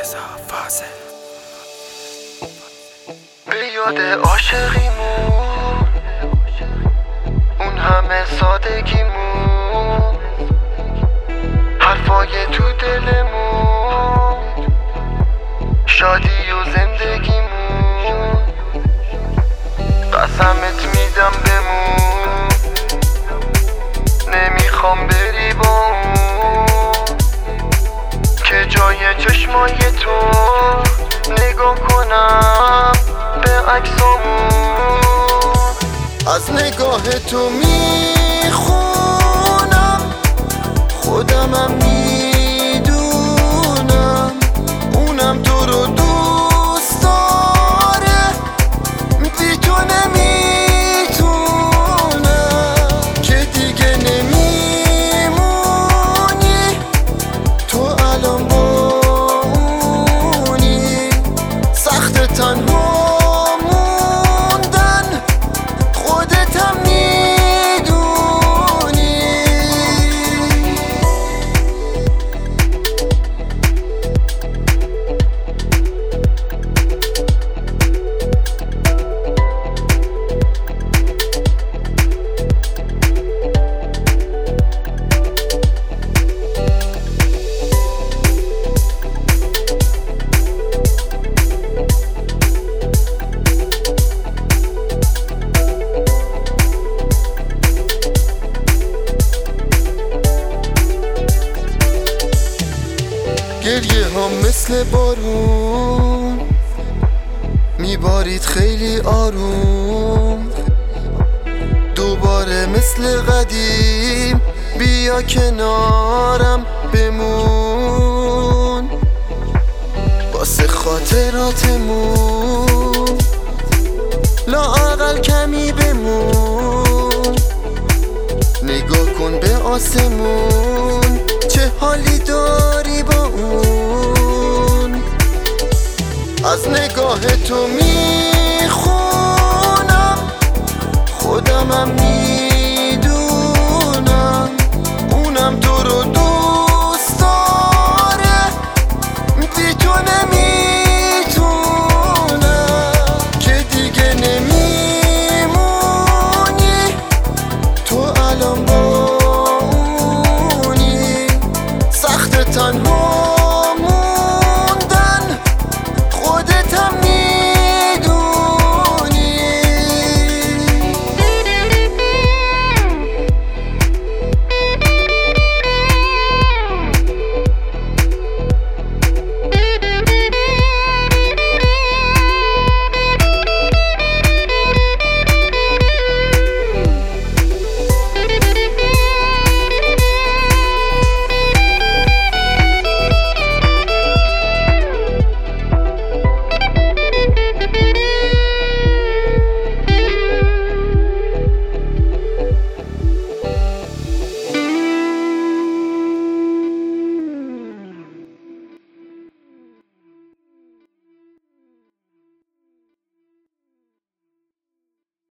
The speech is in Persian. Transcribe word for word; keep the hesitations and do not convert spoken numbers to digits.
به یاد عاشقیمون، اون همه سادگیمون، حرفای تو دلمون، شادی و زندگیمون. قسمت میدم بمون، نمیخوام بری با اون، که جای چشمای تو نگاه کنم به عکسامون. از نگاه تو میخونم، خودمم میدونم، اونم تو رو دوست داره، بی تو نمیتونم، که دیگه نمیمونی تو الان با اونی. سخت تنها گریه ها مثل بارون میبارید خیلی آروم، دوباره مثل قدیم بیا کنارم بمون، واسه خاطراتمون لااقل کمی بمون. نگاه کن به آسمون، چه حالی داری با اون. از نگاه تو می